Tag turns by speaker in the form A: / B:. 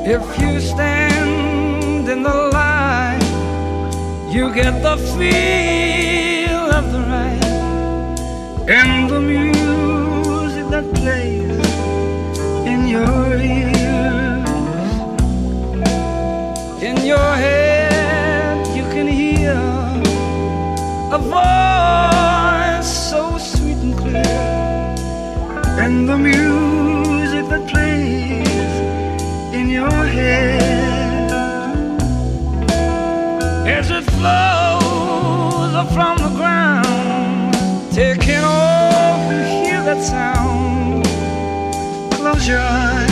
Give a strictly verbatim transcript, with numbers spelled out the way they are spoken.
A: If you stand in the line, you get the feel of the ride and the music that plays in your ears. In your head you can hear a voice so sweet and clear, and the music that plays in your head as it flows from the ground, taking off, you hear that sound. Close your eyes.